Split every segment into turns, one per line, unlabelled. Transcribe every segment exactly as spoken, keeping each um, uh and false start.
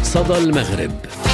صدى المغرب.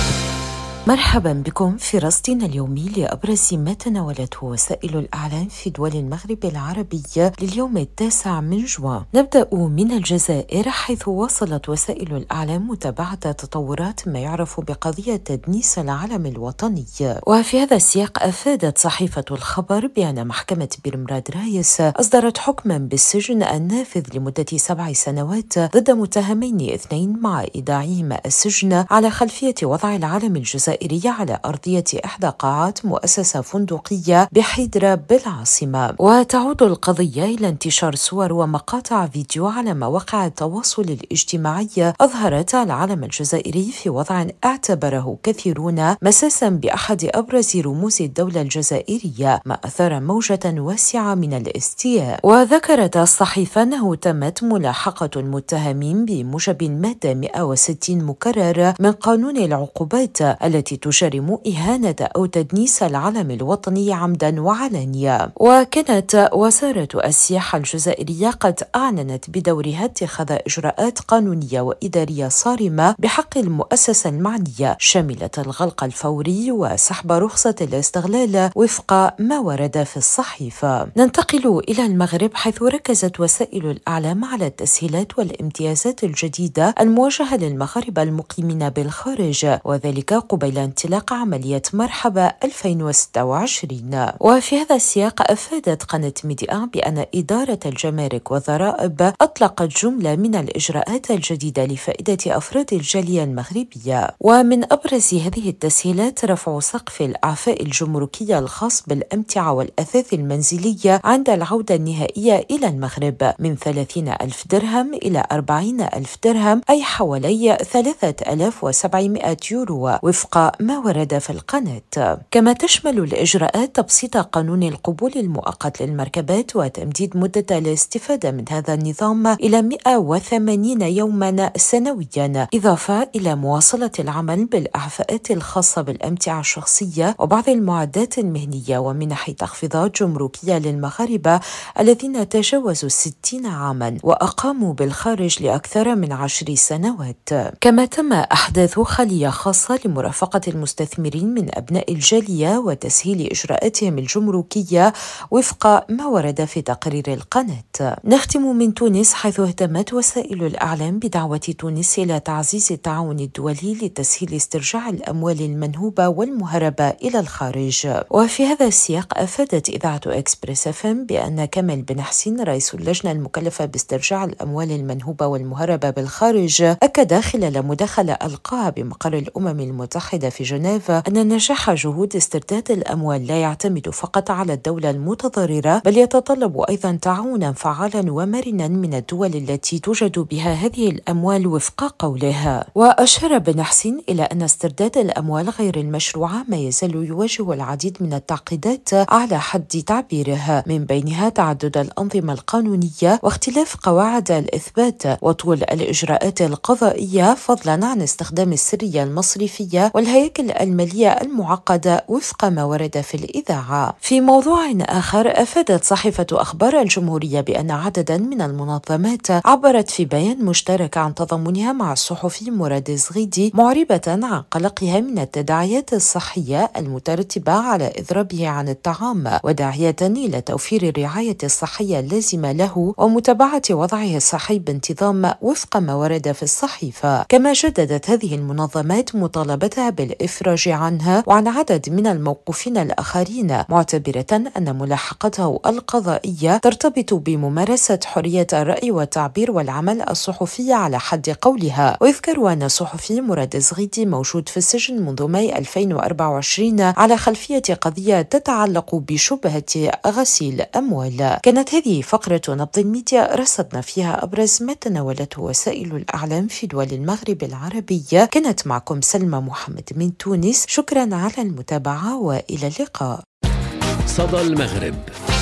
مرحبا بكم في رصدنا اليومي لأبرز ما تناولته وسائل الإعلام في دول المغرب العربي لليوم التاسع من جوان. نبدأ من الجزائر، حيث واصلت وسائل الإعلام متابعة تطورات ما يعرف بقضية تدنيس العلم الوطني. وفي هذا السياق أفادت صحيفة الخبر بأن محكمة بيرمراد رايس أصدرت حكما بالسجن النافذ لمدة سبع سنوات ضد متهمين اثنين مع إيداعهما السجن على خلفية وضع العلم الجزائري على أرضية إحدى قاعات مؤسسة فندقية بحيدرة بالعاصمة. وتعود القضية إلى انتشار صور ومقاطع فيديو على مواقع التواصل الاجتماعي أظهرت العلم الجزائري في وضع اعتبره كثيرون مساسا بأحد أبرز رموز الدولة الجزائرية، ما أثار موجة واسعة من الاستياء. وذكرت الصحيفة أنه تمت ملاحقة المتهمين بموجب المادة مئة وستين مكرر من قانون العقوبات التي تجرم إهانة أو تدنيس العلم الوطني عمدا وعلانية. وكانت وزارة السياحة الجزائرية قد أعلنت بدورها اتخاذ إجراءات قانونية وإدارية صارمة بحق المؤسسة المعنية، شاملة الغلق الفوري وسحب رخصة الاستغلال وفق ما ورد في الصحيفة. ننتقل إلى المغرب، حيث ركزت وسائل الإعلام على التسهيلات والامتيازات الجديدة الموجهة للمغاربة المقيمين بالخارج، وذلك قبيل انطلاق عملية مرحبا ألفين وستة وعشرين. وفي هذا السياق أفادت قناة ميديا بأن إدارة الجمارك والضرائب أطلقت جملة من الإجراءات الجديدة لفائدة أفراد الجالية المغربية. ومن أبرز هذه التسهيلات رفع سقف الإعفاء الجمركي الخاص بالأمتعة والأثاث المنزلية عند العودة النهائية إلى المغرب من ثلاثين ألف درهم إلى أربعين ألف درهم، أي حوالي ثلاثة آلاف وسبعمائة يورو وفق ما ورد في القناة. كما تشمل الإجراءات تبسيط قانون القبول المؤقت للمركبات وتمديد مدة الاستفادة من هذا النظام إلى مئة وثمانين يوما سنويا، إضافة إلى مواصلة العمل بالإعفاءات الخاصة بالأمتعة الشخصية وبعض المعدات المهنية ومنح تخفيضات جمركية للمغاربة الذين تجاوزوا الستين عاما وأقاموا بالخارج لأكثر من عشر سنوات. كما تم أحداث خلية خاصة لمرافقة المستثمرين من أبناء الجالية وتسهيل إجراءاتهم الجمركية وفق ما ورد في تقرير القناة. نختم من تونس، حيث اهتمت وسائل الإعلام بدعوة تونس إلى تعزيز التعاون الدولي لتسهيل استرجاع الأموال المنهوبة والمهربة إلى الخارج. وفي هذا السياق أفادت إذاعة إكسبريس اف ام بأن كمال بن حسين رئيس اللجنة المكلفة باسترجاع الأموال المنهوبة والمهربة بالخارج أكد خلال مداخلة ألقاها بمقر الأمم المتحدة في جنيف أن نجاح جهود استرداد الأموال لا يعتمد فقط على الدولة المتضررة، بل يتطلب أيضا تعاونا فعالا ومرنا من الدول التي توجد بها هذه الأموال وفق قولها. وأشار بن حسين إلى أن استرداد الأموال غير المشروعة ما يزال يواجه العديد من التعقيدات على حد تعبيره، من بينها تعدد الأنظمة القانونية واختلاف قواعد الإثبات وطول الإجراءات القضائية، فضلا عن استخدام السرية المصرفية والهياكل المالية المعقدة وفق ما ورد في الإذاعة. في موضوع آخر، أفادت صحيفة أخبار الجمهورية بأن عددا من المنظمات عبرت في بيان مشترك عن تضامنها مع الصحفي مراد الزغيدي، معربة عن قلقها من التداعيات الصحية المترتبة على إضرابه عن الطعام، وداعية إلى توفير الرعاية الصحية اللازمة له ومتابعة وضعه الصحي بانتظام وفق ما ورد في الصحيفة. كما جددت هذه المنظمات مطالبتها بالإفراج عنها وعن عدد من الموقوفين الآخرين، معتبرة أن ملاحقته القضائية ترتبط بممارسة حرية الرأي والتعبير والعمل الصحفي على حد قولها. ويذكر أن الصحفي مراد الزغيدي موجود في السجن منذ ماي ألفين وأربعة وعشرين على خلفية قضية تتعلق بشبهة غسيل أموال. كانت هذه فقرة نبض الميديا، رصدنا فيها أبرز ما تناولته وسائل الإعلام في دول المغرب العربية. كانت معكم سلمى محمد من تونس، شكرا على المتابعة وإلى اللقاء.
صدى المغرب.